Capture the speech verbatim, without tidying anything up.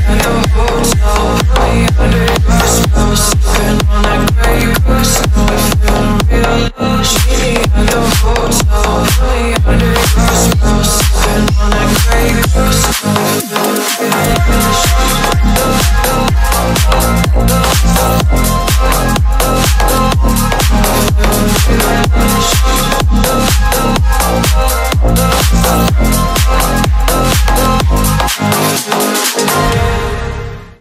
at the hotel. Put me under your spell, sipping on that Grey Goose.